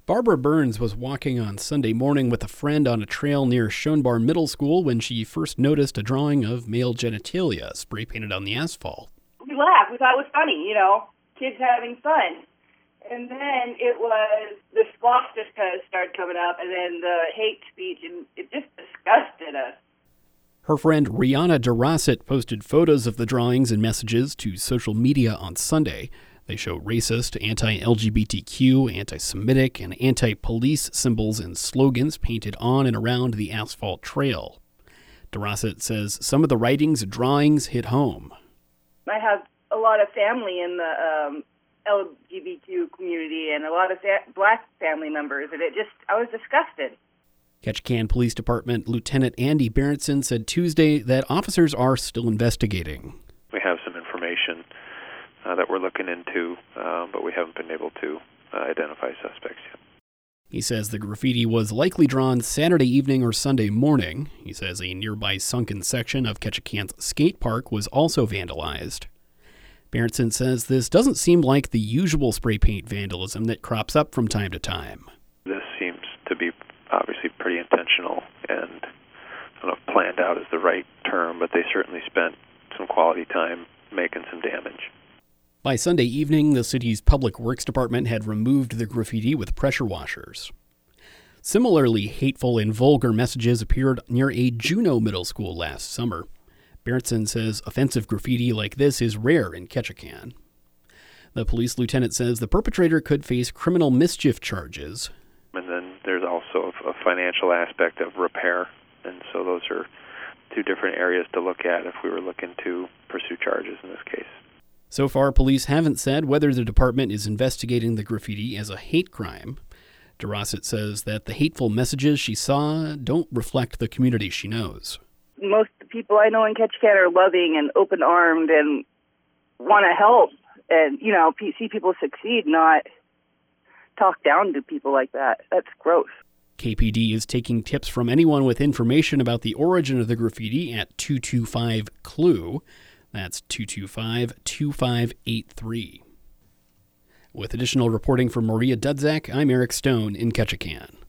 Barbara Burns was walking on Sunday morning with a friend on a trail near Schoenbar Middle School when she first noticed a drawing of male genitalia spray-painted on the asphalt. We laughed. We thought it was funny, kids having fun. And then it was, the squawks just kind of started coming up, and then the hate speech, and it just disgusted us. Her friend Rihanna DeRosset posted photos of the drawings and messages to social media on Sunday. They show racist, anti-LGBTQ, anti-Semitic, and anti-police symbols and slogans painted on and around the asphalt trail. DeRosset says some of the writings and drawings hit home. I have a lot of family in the LGBTQ community and a lot of black family members, and I was disgusted. Ketchikan Police Department Lieutenant Andy Berenson said Tuesday that officers are still investigating. We have some information that we're looking into, but we haven't been able to identify suspects yet. He says the graffiti was likely drawn Saturday evening or Sunday morning. He says a nearby sunken section of Ketchikan's skate park was also vandalized. Berenson says this doesn't seem like the usual spray paint vandalism that crops up from time to time. This seems to be obviously pretty intentional, and I don't know if planned out is the right term, but they certainly spent some quality time making some damage. By Sunday evening, the city's Public Works Department had removed the graffiti with pressure washers. Similarly, hateful and vulgar messages appeared near a Juneau middle school last summer. Berenson says offensive graffiti like this is rare in Ketchikan. The police lieutenant says the perpetrator could face criminal mischief charges. And then there's also a financial aspect of repair, and so those are two different areas to look at if we were looking to pursue charges in this case. So far, police haven't said whether the department is investigating the graffiti as a hate crime. DeRosset says that the hateful messages she saw don't reflect the community she knows. Most of the people I know in Ketchikan are loving and open-armed and want to help and, see people succeed, not talk down to people like that. That's gross. KPD is taking tips from anyone with information about the origin of the graffiti at 225-CLUE. That's 225-2583. With additional reporting from Maria Dudzak, I'm Eric Stone in Ketchikan.